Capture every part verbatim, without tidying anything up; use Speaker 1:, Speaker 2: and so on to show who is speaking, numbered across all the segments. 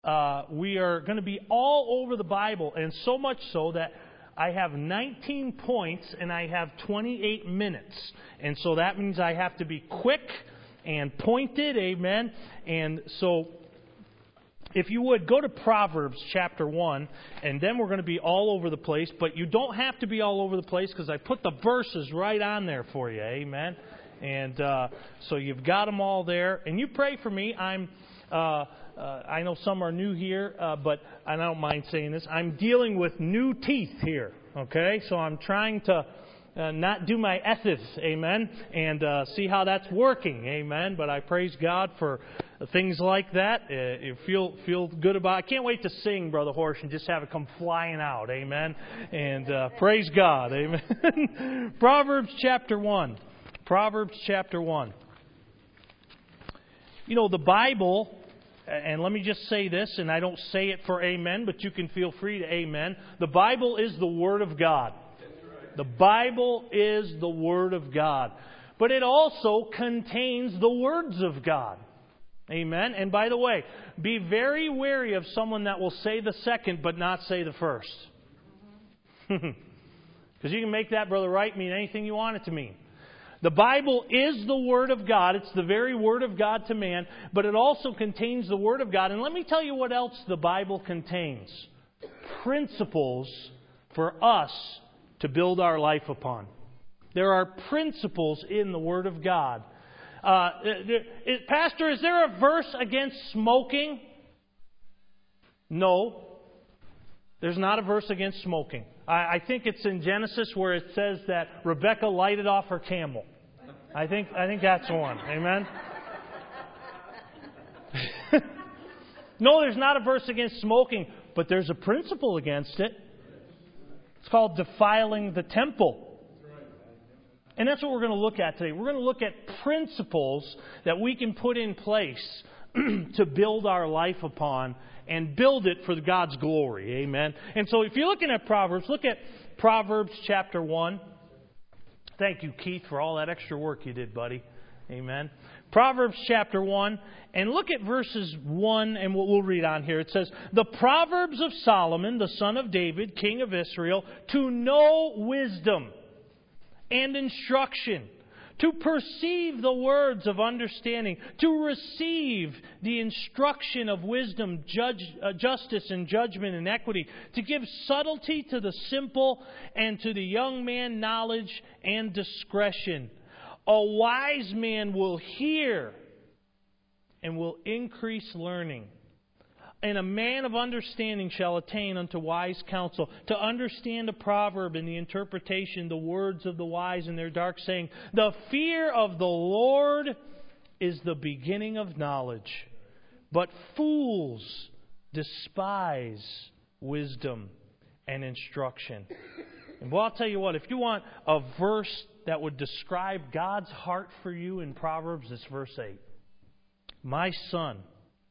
Speaker 1: uh, we are going to be all over the Bible, and so much so that I have nineteen points and I have twenty-eight minutes. And so that means I have to be quick and pointed, amen. And so if you would, go to Proverbs chapter one, and then we're going to be all over the place. But you don't have to be all over the place because I put the verses right on there for you, amen. And uh, so you've got them all there. And you pray for me. I'm... Uh, uh, I know some are new here, uh, but I don't mind saying this. I'm dealing with new teeth here, okay? So I'm trying to uh, not do my ethics, amen, and uh, see how that's working, amen. But I praise God for things like that. Uh, you feel feel good about it. I can't wait to sing, Brother Horsch, and just have it come flying out, amen. And uh, praise God, amen. Proverbs chapter one. Proverbs chapter one. You know, the Bible, and let me just say this, and I don't say it for amen, but you can feel free to amen. The Bible is the Word of God. The Bible is the Word of God. But it also contains the words of God. Amen. And by the way, be very wary of someone that will say the second but not say the first. Because you can make that, Brother Wright, mean anything you want it to mean. The Bible is the Word of God. It's the very Word of God to man, but it also contains the Word of God. And let me tell you what else the Bible contains. Principles for us to build our life upon. There are principles in the Word of God. Uh, is, Pastor, is there a verse against smoking? No. There's not a verse against smoking. I think it's in Genesis where it says that Rebecca lighted off her camel. I think I think that's one. Amen? No, there's not a verse against smoking, but there's a principle against it. It's called defiling the temple. And that's what we're going to look at today. We're going to look at principles that we can put in place to build our life upon and build it for God's glory. Amen. And so if you're looking at Proverbs, look at Proverbs chapter one. Thank you, Keith, for all that extra work you did, buddy. Amen. Proverbs chapter one, and look at verses one, and we'll read on here. It says, "The Proverbs of Solomon, the son of David, king of Israel, to know wisdom and instruction, to perceive the words of understanding, to receive the instruction of wisdom, judge, uh, justice and judgment and equity, to give subtlety to the simple, and to the young man knowledge and discretion. A wise man will hear and will increase learning. And a man of understanding shall attain unto wise counsel, to understand a proverb and the interpretation, the words of the wise in their dark saying. The fear of the Lord is the beginning of knowledge, but fools despise wisdom and instruction." And well, I'll tell you what, if you want a verse that would describe God's heart for you in Proverbs, it's verse eight. "My son,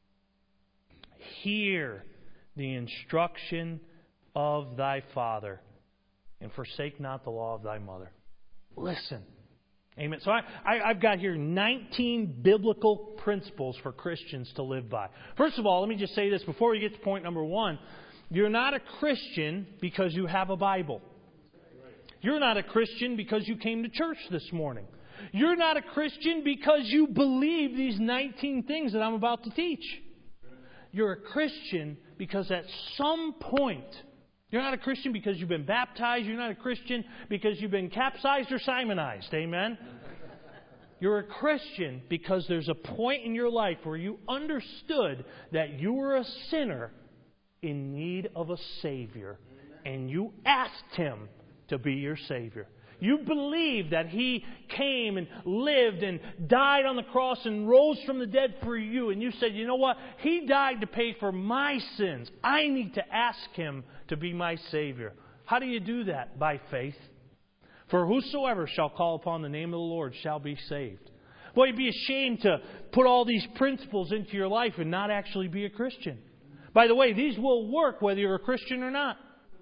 Speaker 1: hear the instruction of thy father, and forsake not the law of thy mother." Listen. Amen. So I, I, I've got here nineteen biblical principles for Christians to live by. First of all, let me just say this before we get to point number one. You're not a Christian because you have a Bible. You're not a Christian because you came to church this morning. You're not a Christian because you believe these nineteen things that I'm about to teach. You're a Christian because at some point, you're not a Christian because you've been baptized. You're not a Christian because you've been capsized or Simonized. Amen? You're a Christian because there's a point in your life where you understood that you were a sinner in need of a Savior. And you asked Him to be your Savior. You believe that He came and lived and died on the cross and rose from the dead for you. And you said, you know what? He died to pay for my sins. I need to ask Him to be my Savior. How do you do that? By faith. "For whosoever shall call upon the name of the Lord shall be saved." Boy, you'd be ashamed to put all these principles into your life and not actually be a Christian. By the way, these will work whether you're a Christian or not.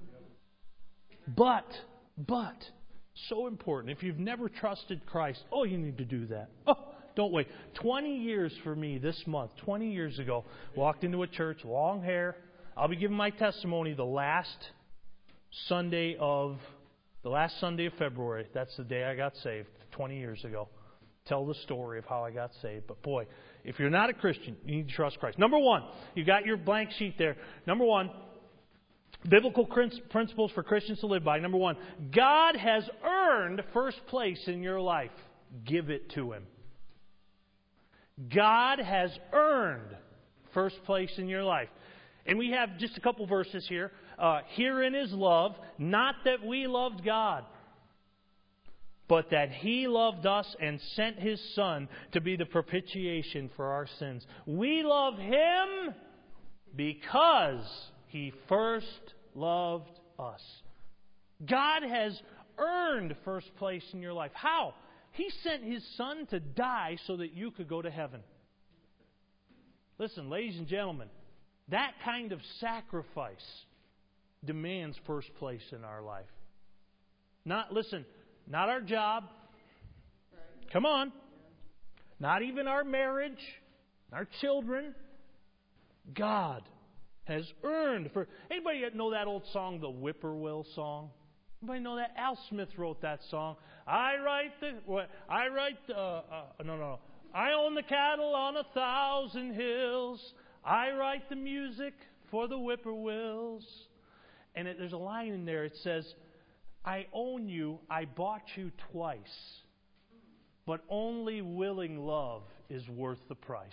Speaker 1: But, but... so important. If you've never trusted Christ, oh, you need to do that. Oh, Don't wait. twenty years for me this month. twenty years ago, walked into a church, long hair. I'll be giving my testimony the last Sunday of the last Sunday of February. That's the day I got saved, twenty years ago. Tell the story of how I got saved. But boy, if you're not a Christian, you need to trust Christ. Number one, you got your blank sheet there. Number one, biblical principles for Christians to live by. Number one, God has earned first place in your life. Give it to Him. God has earned first place in your life. And we have just a couple verses here. Uh, Herein is love, not that we loved God, but that He loved us and sent His Son to be the propitiation for our sins. We love Him because He first loved us. God has earned first place in your life. How? He sent His Son to die so that you could go to heaven. Listen, ladies and gentlemen, that kind of sacrifice demands first place in our life. Not, listen, not our job. Come on. Not even our marriage, our children. God has earned for. Anybody know that old song, the Whippoorwill song? Anybody know that? Al Smith wrote that song. I write the. What? I write. Uh, uh, no, no, no. I own the cattle on a thousand hills. I write the music for the whippoorwills. And it, there's a line in there. It says, I own you, I bought you twice, but only willing love is worth the price.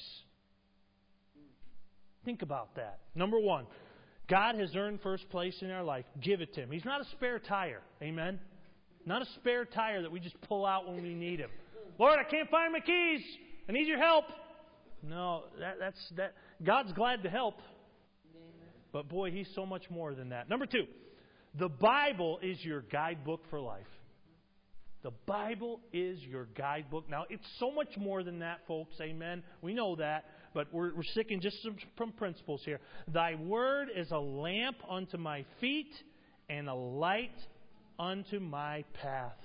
Speaker 1: Think about that. Number one, God has earned first place in our life. Give it to Him. He's not a spare tire. Amen? Not a spare tire that we just pull out when we need Him. Lord, I can't find my keys. I need your help. No, that, that's that. God's glad to help. But boy, He's so much more than that. Number two, the Bible is your guidebook for life. The Bible is your guidebook. Now, it's so much more than that, folks. Amen. We know that. But we're, we're sticking just some, some principles here. Thy word is a lamp unto my feet and a light unto my path.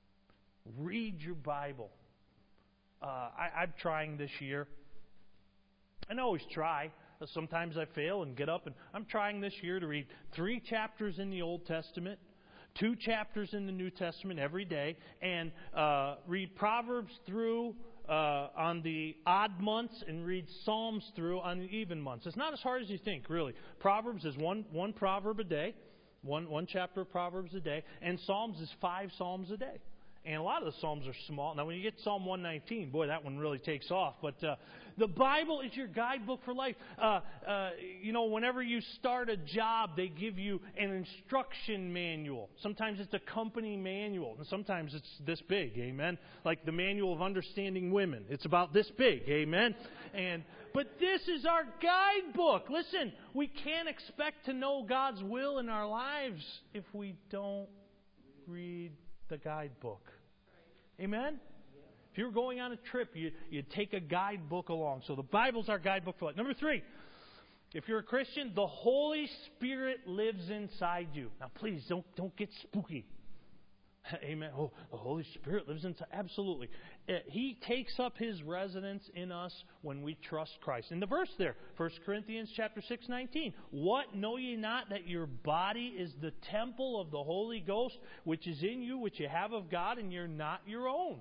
Speaker 1: Read your Bible. Uh, I, I'm trying this year. And I always try. Sometimes I fail and get up. And I'm trying this year to read three chapters in the Old Testament, two chapters in the New Testament every day, and uh, read Proverbs through uh, on the odd months and read Psalms through on the even months. It's not as hard as you think, really. Proverbs is one one proverb a day, one one chapter of Proverbs a day, and Psalms is five Psalms a day. And a lot of the Psalms are small. Now, when you get Psalm one nineteen, boy, that one really takes off. But uh, the Bible is your guidebook for life. Uh, uh, you know, whenever you start a job, they give you an instruction manual. Sometimes it's a company manual, and sometimes it's this big, amen? Like the Manual of Understanding Women. It's about this big, amen? And But this is our guidebook. Listen, we can't expect to know God's will in our lives if we don't read the guidebook. Amen? If you're going on a trip, you, you take a guidebook along. So the Bible's our guidebook for life. Number three, if you're a Christian, the Holy Spirit lives inside you. Now please, don't, don't get spooky. Amen. Oh, the Holy Spirit lives inside. Absolutely. He takes up His residence in us when we trust Christ. In the verse there, First Corinthians chapter six, nineteen. What, know ye not that your body is the temple of the Holy Ghost, which is in you, which you have of God, and you're not your own?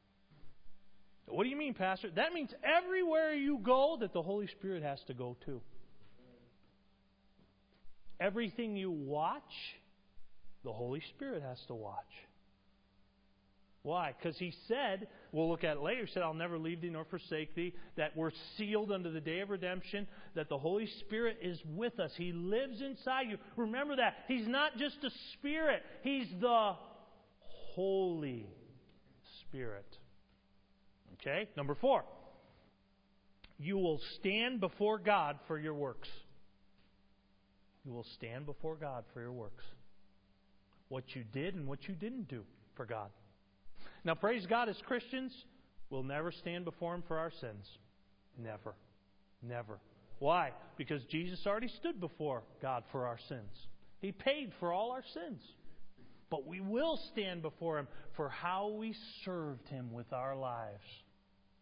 Speaker 1: What do you mean, Pastor? That means everywhere you go that the Holy Spirit has to go too. Everything you watch, the Holy Spirit has to watch. Why? Because He said, we'll look at it later, He said, I'll never leave thee nor forsake thee, that we're sealed unto the day of redemption, that the Holy Spirit is with us. He lives inside you. Remember that. He's not just a spirit. He's the Holy Spirit. Okay? Number four. You will stand before God for your works. You will stand before God for your works. What you did and what you didn't do for God. Now, praise God, as Christians, we'll never stand before Him for our sins. Never. Never. Why? Because Jesus already stood before God for our sins. He paid for all our sins. But we will stand before Him for how we served Him with our lives.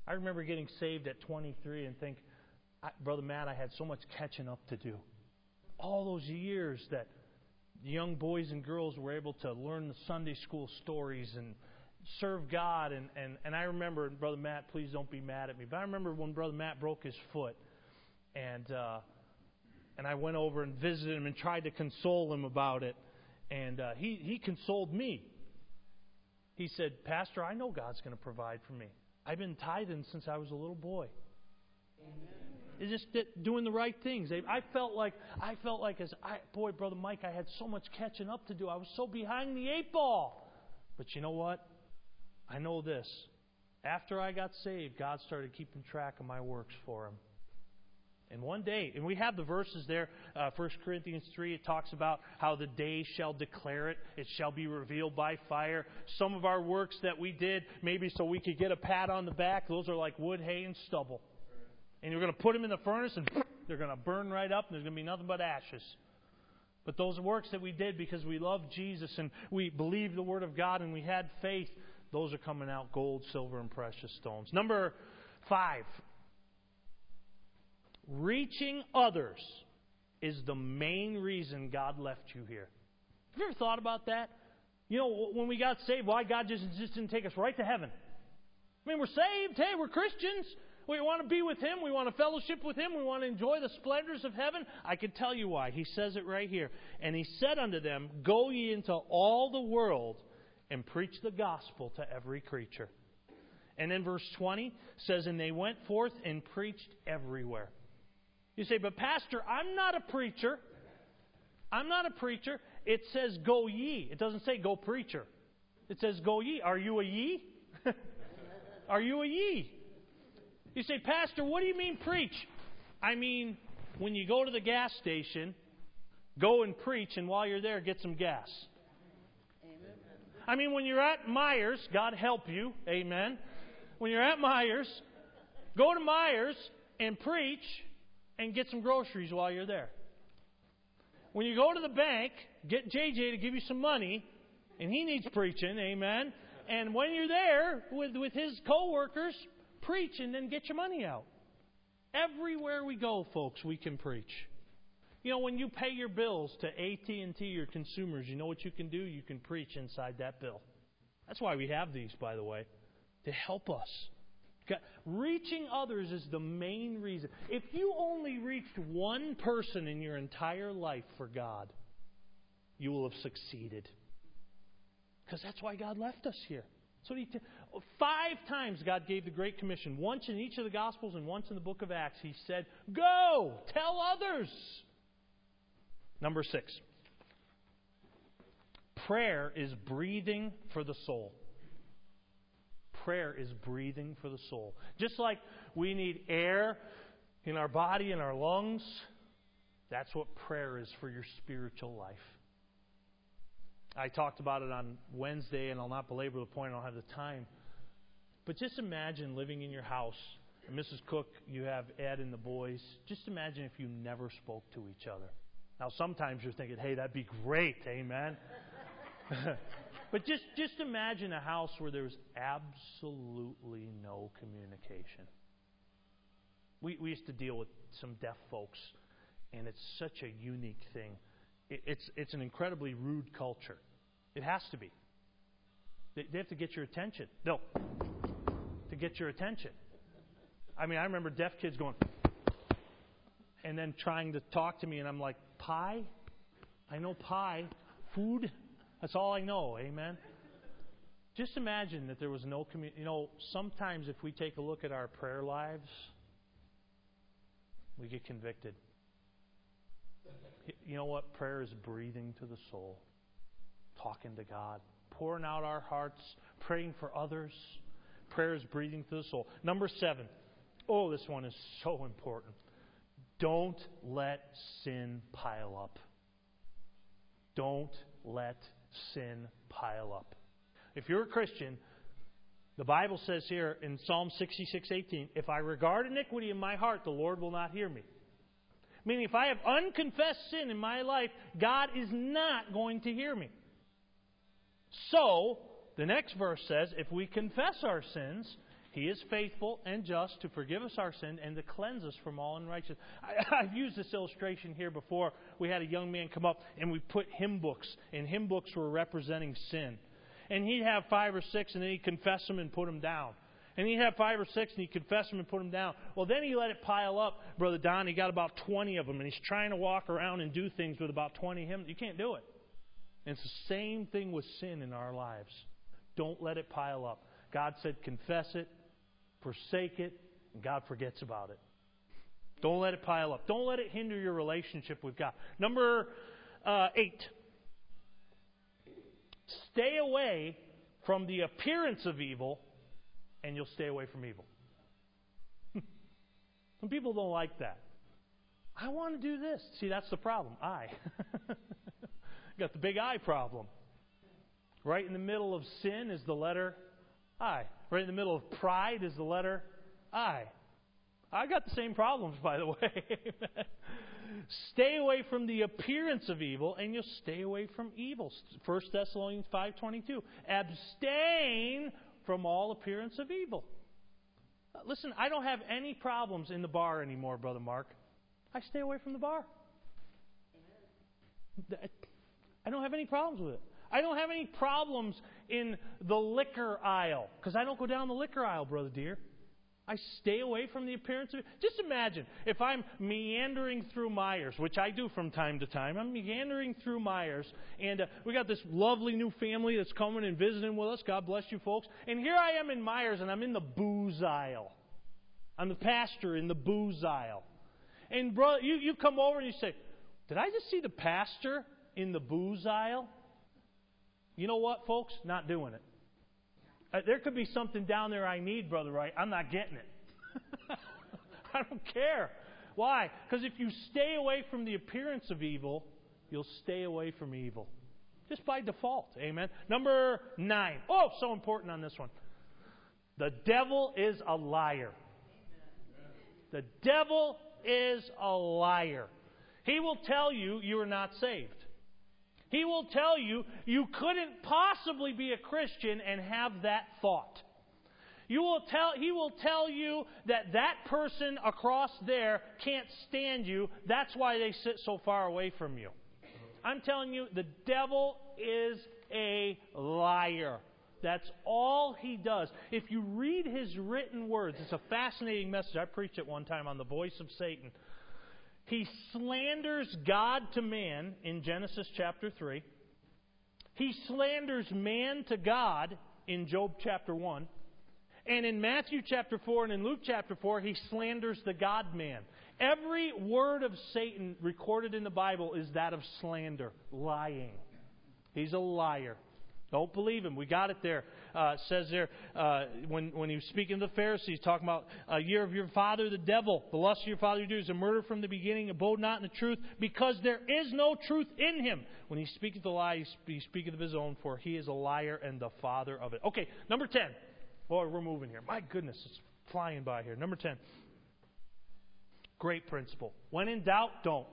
Speaker 1: I remember getting saved at twenty-three and think, Brother Matt, I had so much catching up to do. All those years that young boys and girls were able to learn the Sunday school stories and serve God. And, and, and I remember, and Brother Matt, please don't be mad at me, but I remember when Brother Matt broke his foot, and uh, and I went over and visited him and tried to console him about it. And uh, he, he consoled me. He said, Pastor, I know God's going to provide for me. I've been tithing since I was a little boy. Amen. It's just that doing the right things. I felt like, I felt like as I, boy, Brother Mike, I had so much catching up to do. I was so behind the eight ball. But you know what? I know this. After I got saved, God started keeping track of my works for Him. And one day, and we have the verses there, uh, First Corinthians three, it talks about how the day shall declare it. It shall be revealed by fire. Some of our works that we did, maybe so we could get a pat on the back, those are like wood, hay, and stubble. And you're going to put them in the furnace, and they're going to burn right up, and there's going to be nothing but ashes. But those works that we did because we loved Jesus, and we believed the Word of God, and we had faith, those are coming out gold, silver, and precious stones. Number five. Reaching others is the main reason God left you here. Have you ever thought about that? You know, when we got saved, why God just, just didn't take us right to heaven? I mean, we're saved. Hey, we're Christians. We want to be with Him. We want to fellowship with Him. We want to enjoy the splendors of heaven. I can tell you why. He says it right here. And He said unto them, Go ye into all the world and preach the gospel to every creature. And then verse twenty says, And they went forth and preached everywhere. You say, but Pastor, I'm not a preacher. I'm not a preacher. It says go ye. It doesn't say go preacher. It says go ye. Are you a ye? Are you a ye? You say, Pastor, what do you mean preach? I mean, when you go to the gas station, go and preach, and while you're there, get some gas. Amen. I mean, when you're at Myers, God help you, amen. When you're at Myers, go to Myers and preach and get some groceries while you're there. When you go to the bank, get J J to give you some money, and he needs preaching, amen. And when you're there with, with his co-workers, preach and then get your money out. Everywhere we go, folks, we can preach. You know, when you pay your bills to A T and T, your consumers, you know what you can do? You can preach inside that bill. That's why we have these, by the way, to help us. Reaching others is the main reason. If you only reached one person in your entire life for God, you will have succeeded. Because that's why God left us here. So he t- five times God gave the Great Commission. Once in each of the Gospels and once in the book of Acts. He said, Go! Tell others! Number six. Prayer is breathing for the soul. Prayer is breathing for the soul. Just like we need air in our body and our lungs, that's what prayer is for your spiritual life. I talked about it on Wednesday, and I'll not belabor the point. I don't have the time. But just imagine living in your house. And Missus Cook, you have Ed and the boys. Just imagine if you never spoke to each other. Now, sometimes you're thinking, hey, that'd be great. Amen. But just, just imagine a house where there was absolutely no communication. We, we used to deal with some deaf folks, and it's such a unique thing. It, it's, it's an incredibly rude culture. It has to be. They, they have to get your attention. No, to get your attention. I mean, I remember deaf kids going, and then trying to talk to me, and I'm like, pie? I know pie. Food? That's all I know, amen? Just imagine that there was no community. You know, sometimes if we take a look at our prayer lives, we get convicted. You know what? Prayer is breathing to the soul, talking to God, pouring out our hearts, praying for others. Prayer is breathing to the soul. Number seven. Oh, this one is so important. Don't let sin pile up. Don't let sin pile up. If you're a Christian, the Bible says here in Psalm sixty-six eighteen, if I regard iniquity in my heart, the Lord will not hear me. Meaning if I have unconfessed sin in my life, God is not going to hear me. So, the next verse says, if we confess our sins, He is faithful and just to forgive us our sin and to cleanse us from all unrighteousness. I, I've used this illustration here before. We had a young man come up and we put hymn books, and hymn books were representing sin. And he'd have five or six, and then he'd confess them and put them down. And he'd have five or six, and he'd confess them and put them down. Well, then he let it pile up, Brother Don. He got about twenty of them, and he's trying to walk around and do things with about twenty hymns. You can't do it. And it's the same thing with sin in our lives. Don't let it pile up. God said, confess it, forsake it, and God forgets about it. Don't let it pile up. Don't let it hinder your relationship with God. Number uh, eight. Stay away from the appearance of evil, and you'll stay away from evil. Some people don't like that. I want to do this. See, that's the problem. I. Got the big I problem. Right in the middle of sin is the letter I. Right in the middle of pride is the letter I. I got the same problems, by the way. Stay away from the appearance of evil, and you'll stay away from evil. First Thessalonians five twenty-two. Abstain from all appearance of evil. Listen, I don't have any problems in the bar anymore, Brother Mark. I stay away from the bar. I don't have any problems with it. I don't have any problems in the liquor aisle, because I don't go down the liquor aisle, Brother Dear. I stay away from the appearance of it. Just imagine if I'm meandering through Myers, which I do from time to time. I'm meandering through Myers, and uh, we got this lovely new family that's coming and visiting with us. God bless you folks. And here I am in Myers, and I'm in the booze aisle. I'm the pastor in the booze aisle. And brother, you, you come over and you say, did I just see the pastor in the booze aisle? You know what, folks? Not doing it. Uh, there could be something down there I need, Brother Wright. I'm not getting it. I don't care. Why? Because if you stay away from the appearance of evil, you'll stay away from evil. Just by default. Amen. Number nine. Oh, so important on this one. The devil is a liar. The devil is a liar. He will tell you you are not saved. He will tell you you couldn't possibly be a Christian and have that thought. You will tell, he will tell you that that person across there can't stand you. That's why they sit so far away from you. I'm telling you, the devil is a liar. That's all he does. If you read his written words, it's a fascinating message. I preached it one time on the voice of Satan. He slanders God to man in Genesis chapter three. He slanders man to God in Job chapter one. And in Matthew chapter four and in Luke chapter four, he slanders the God-man. Every word of Satan recorded in the Bible is that of slander, lying. He's a liar. Don't believe him. We got it there. Uh, it says there, uh, when, when he was speaking to the Pharisees, talking about a year of your father, the devil, the lust of your father you do is a murder from the beginning, abode not in the truth, because there is no truth in him. When he speaketh a lie, he speaketh of his own, for he is a liar and the father of it. Okay, number ten. Boy, we're moving here. My goodness, it's flying by here. Number ten. Great principle. When in doubt, don't.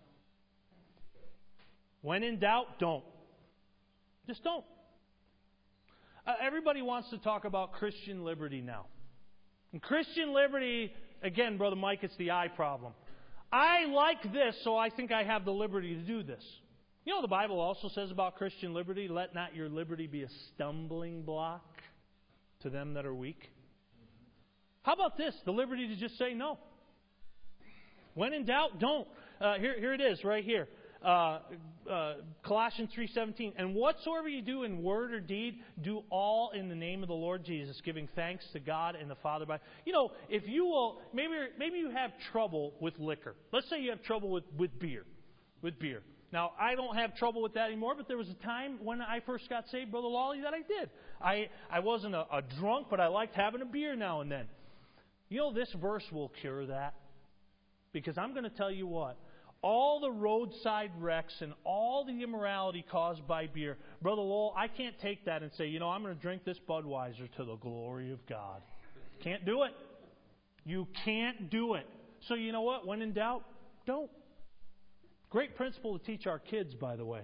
Speaker 1: When in doubt, don't. Just don't. Uh, everybody wants to talk about Christian liberty now. And Christian liberty, again, Brother Mike, it's the I problem. I like this, so I think I have the liberty to do this. You know, the Bible also says about Christian liberty, let not your liberty be a stumbling block to them that are weak. How about this? The liberty to just say no. When in doubt, don't. Uh, here, here it is, right here. Uh, uh, Colossians three seventeen. And whatsoever you do in word or deed, do all in the name of the Lord Jesus, giving thanks to God and the Father by. You know, if you will, maybe maybe you have trouble with liquor. Let's say you have trouble with, with beer, with beer. Now, I don't have trouble with that anymore, but there was a time when I first got saved, Brother Lawley, that I did. I, I wasn't a, a drunk, but I liked having a beer now and then. You know, this verse will cure that. Because I'm going to tell you what. All the roadside wrecks and all the immorality caused by beer, Brother Lowell, I can't take that and say, you know, I'm going to drink this Budweiser to the glory of God. Can't do it. You can't do it. So you know what? When in doubt, don't. Great principle to teach our kids, by the way.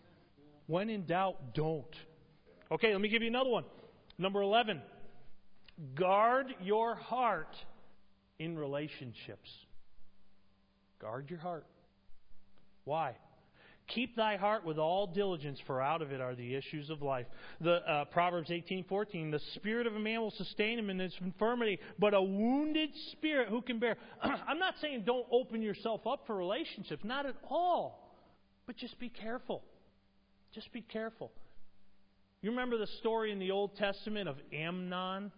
Speaker 1: When in doubt, don't. Okay, let me give you another one. Number eleven. Guard your heart in relationships. Guard your heart. Why? Keep thy heart with all diligence, for out of it are the issues of life. The uh, Proverbs eighteen fourteen, the spirit of a man will sustain him in his infirmity, but a wounded spirit who can bear? I'm not saying don't open yourself up for relationships, not at all. But just be careful. Just be careful. You remember the story in the Old Testament of Amnon?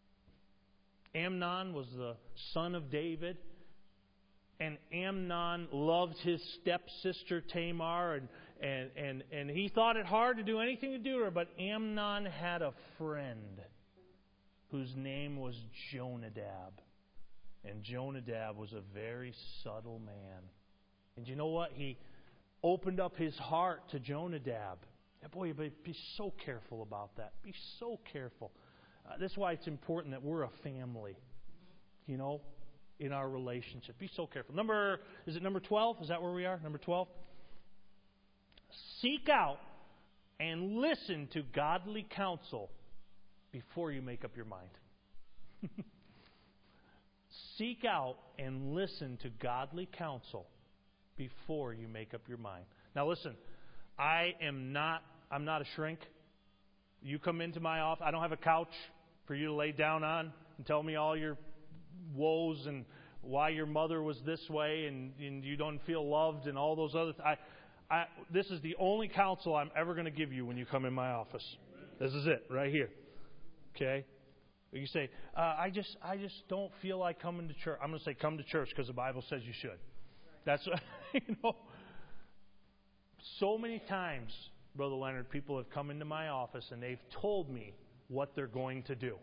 Speaker 1: Amnon was the son of David. And Amnon loved his stepsister Tamar, and, and, and, and he thought it hard to do anything to do to her. But Amnon had a friend whose name was Jonadab. And Jonadab was a very subtle man. And you know what? He opened up his heart to Jonadab. And boy, be so careful about that. Be so careful. Uh, that's why it's important that we're a family. You know? In our relationship. Be so careful. Number, is it number twelve? Is that where we are? Number twelve? Seek out and listen to godly counsel before you make up your mind. Seek out and listen to godly counsel before you make up your mind. Now listen, I am not, I'm not a shrink. You come into my office, I don't have a couch for you to lay down on and tell me all your woes and why your mother was this way and, and you don't feel loved and all those other th- I, I, this is the only counsel I'm ever going to give you when you come in my office. This is it right here. Okay? You say, uh, I just I just don't feel like coming to church. I'm going to say come to church because the Bible says you should. That's, you know. So many times, Brother Leonard, people have come into my office and they've told me what they're going to do,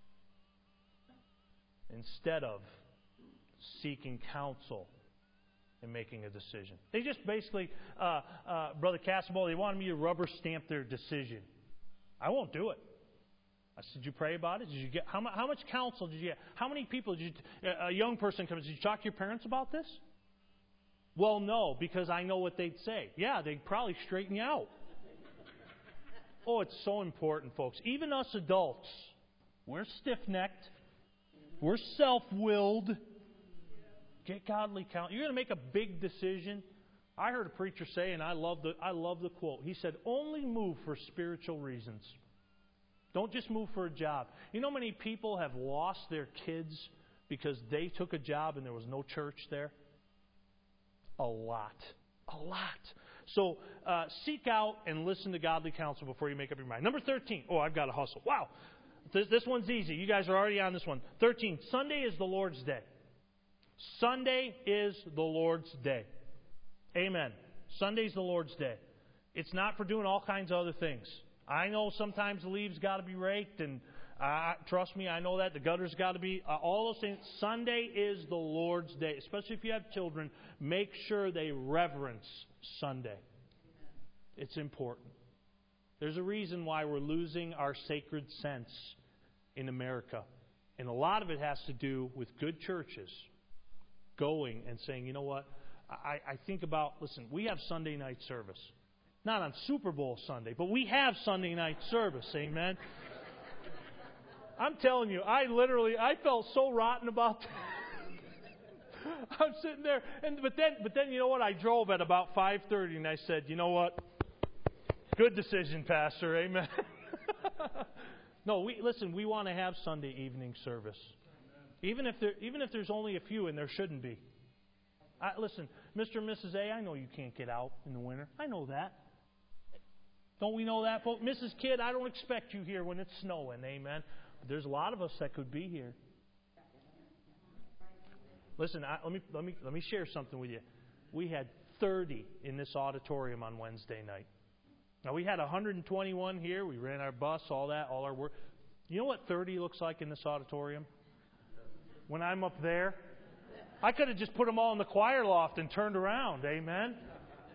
Speaker 1: instead of seeking counsel and making a decision. They just basically, uh, uh, Brother Castable, they wanted me to rubber stamp their decision. I won't do it. I said, did you pray about it? Did you get how, mu- how much counsel did you get? How many people did you? A young person comes. Did you talk to your parents about this? Well, no, because I know what they'd say. Yeah, they'd probably straighten you out. Oh, it's so important, folks. Even us adults, we're stiff-necked. We're self-willed. Get godly counsel. You're going to make a big decision. I heard a preacher say, and I love the I love the quote. He said, "Only move for spiritual reasons. Don't just move for a job." You know how many people have lost their kids because they took a job and there was no church there? A lot. A lot. So uh, seek out and listen to godly counsel before you make up your mind. Number thirteen. Oh, I've got to hustle. Wow. This, this one's easy. You guys are already on this one. thirteen. Sunday is the Lord's day. Sunday is the Lord's day. Amen. Sunday's the Lord's day. It's not for doing all kinds of other things. I know sometimes the leaves got to be raked, and uh, trust me, I know that. The gutters got to be, uh, all those things. Sunday is the Lord's day. Especially if you have children, make sure they reverence Sunday. It's important. There's a reason why we're losing our sacred sense in America. And a lot of it has to do with good churches going and saying, you know what, I, I think about, listen, we have Sunday night service. Not on Super Bowl Sunday, but we have Sunday night service, amen? I'm telling you, I literally, I felt so rotten about that. I'm sitting there, and but then, but then, you know what? I drove at about five thirty, and I said, you know what? Good decision, Pastor, amen? No, we listen. We want to have Sunday evening service, even if there, even if there's only a few, and there shouldn't be. I, listen, Mister and Missus A, I know you can't get out in the winter. I know that. Don't we know that, folks? Missus Kidd, I don't expect you here when it's snowing, amen? But there's a lot of us that could be here. Listen, I, let me let me let me share something with you. We had thirty in this auditorium on Wednesday night. Now we had one hundred twenty-one here. We ran our bus, all that, all our work. You know what thirty looks like in this auditorium? When I'm up there, I could have just put them all in the choir loft and turned around. Amen.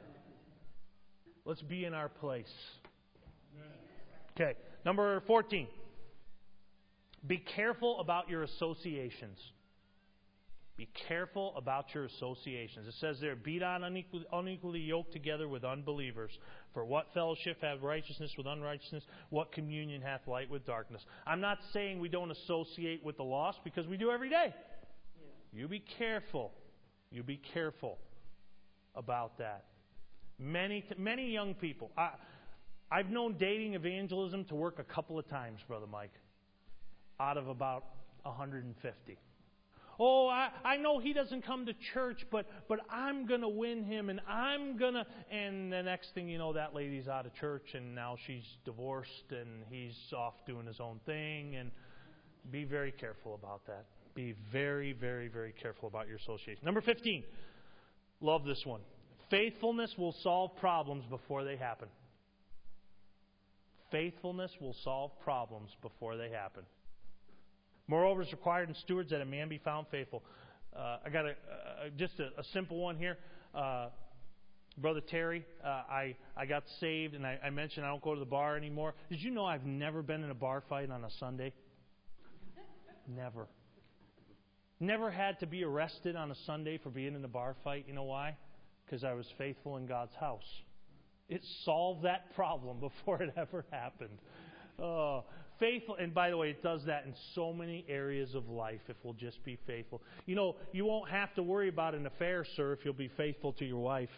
Speaker 1: Let's be in our place. Okay, number fourteen. Be careful about your associations. Be careful about your associations. It says there, be not unequally, unequally yoked together with unbelievers. For what fellowship hath righteousness with unrighteousness? What communion hath light with darkness? I'm not saying we don't associate with the lost, because we do every day. You be careful. You be careful about that. Many many young people. I, I've known dating evangelism to work a couple of times, Brother Mike, out of about one hundred fifty. Oh, I, I know he doesn't come to church, but but I'm going to win him, and I'm going to... And the next thing you know, that lady's out of church, and now she's divorced, and he's off doing his own thing. And be very careful about that. Be very, very, very careful about your association. Number fifteen. Love this one. Faithfulness will solve problems before they happen. Faithfulness will solve problems before they happen. Moreover, it's required in stewards that a man be found faithful. Uh, I got a, uh, just a, a simple one here. Uh, Brother Terry, uh, I, I got saved, and I, I mentioned I don't go to the bar anymore. Did you know I've never been in a bar fight on a Sunday? Never. Never had to be arrested on a Sunday for being in a bar fight. You know why? Because I was faithful in God's house. It solved that problem before it ever happened. Oh, faithful. And by the way, it does that in so many areas of life if we'll just be faithful. You know, you won't have to worry about an affair, sir, if you'll be faithful to your wife.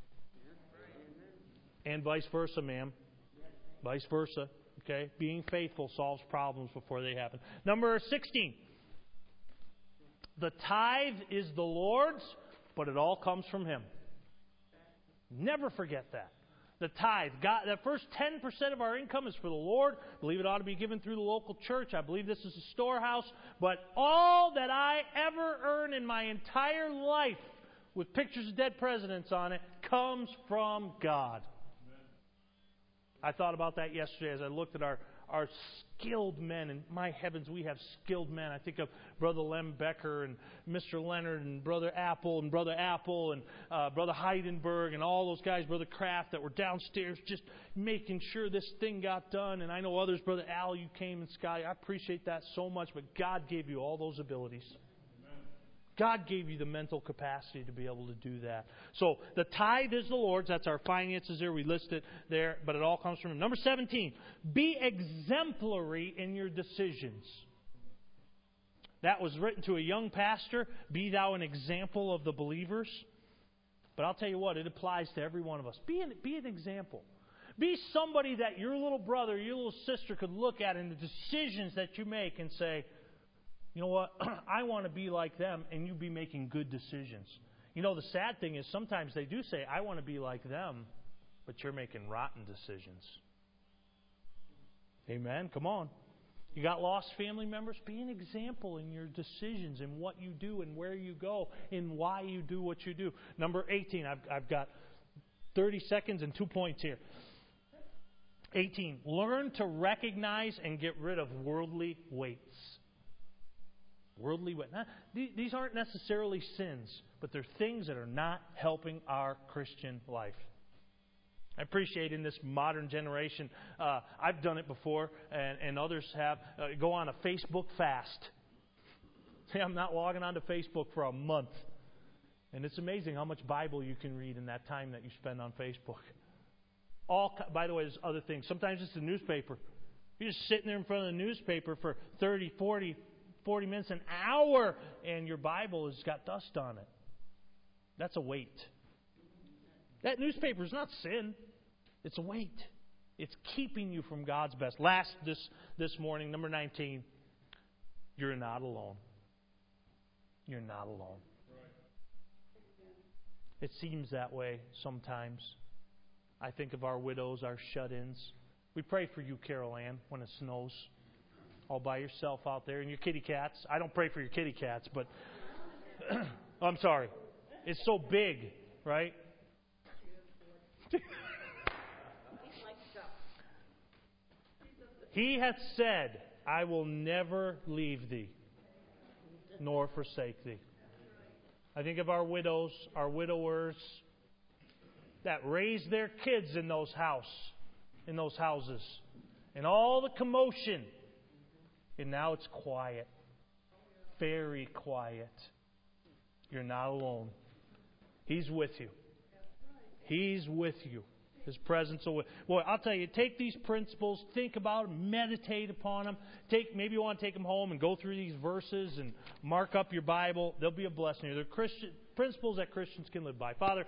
Speaker 1: And vice versa, ma'am. Vice versa. Okay? Being faithful solves problems before they happen. Number sixteen. The tithe is the Lord's, but it all comes from Him. Never forget that. The tithe, God, that first ten percent of our income is for the Lord. I believe it ought to be given through the local church. I believe this is a storehouse. But all that I ever earn in my entire life, with pictures of dead presidents on it, comes from God. Amen. I thought about that yesterday as I looked at our, our skilled men. And my heavens, we have skilled men. I think of Brother Lem Becker and Mister Leonard and Brother Apple and Brother Apple and uh, Brother Heidenberg and all those guys, Brother Kraft, that were downstairs just making sure this thing got done. And I know others, Brother Al, you came, and Scotty. I appreciate that so much, but God gave you all those abilities. God gave you the mental capacity to be able to do that. So the tithe is the Lord's. That's our finances there. We list it there, but it all comes from Him. Number seventeen, be exemplary in your decisions. That was written to a young pastor. Be thou an example of the believers. But I'll tell you what, it applies to every one of us. Be an, be an example. Be somebody that your little brother, your little sister could look at in the decisions that you make and say, you know what, I want to be like them, and you be making good decisions. You know, the sad thing is sometimes they do say, I want to be like them, but you're making rotten decisions. Amen? Come on. You got lost family members? Be an example in your decisions, in what you do and where you go, in why you do what you do. Number eighteen, I've, I've got thirty seconds and two points here. eighteen, learn to recognize and get rid of worldly weights. Worldly weight. Now, these aren't necessarily sins, but they're things that are not helping our Christian life. I appreciate in this modern generation, uh, I've done it before, and, and others have, uh, go on a Facebook fast. Say, I'm not logging onto Facebook for a month. And it's amazing how much Bible you can read in that time that you spend on Facebook. All, by the way, there's other things. Sometimes it's the newspaper. You're just sitting there in front of the newspaper for thirty, forty, forty minutes, an hour, and your Bible has got dust on it. That's a weight. That newspaper is not sin. It's a weight. It's keeping you from God's best. Last this, this morning, number nineteen, you're not alone. You're not alone. It seems that way sometimes. I think of our widows, our shut-ins. We pray for you, Carol Ann, when it snows. All by yourself out there and your kitty cats. I don't pray for your kitty cats, but oh, I'm sorry. It's so big, right? He hath said, I will never leave thee, nor forsake thee. I think of our widows, our widowers that raised their kids in those house, in those houses, and all the commotion. And now it's quiet. Very quiet. you're not alone. He's with you. He's with you. His presence will. Boy, I'll tell you, take these principles, think about them, meditate upon them. Take maybe you want to take them home and go through these verses and mark up your Bible. They'll be a blessing. They're Christian principles that Christians can live by. Father,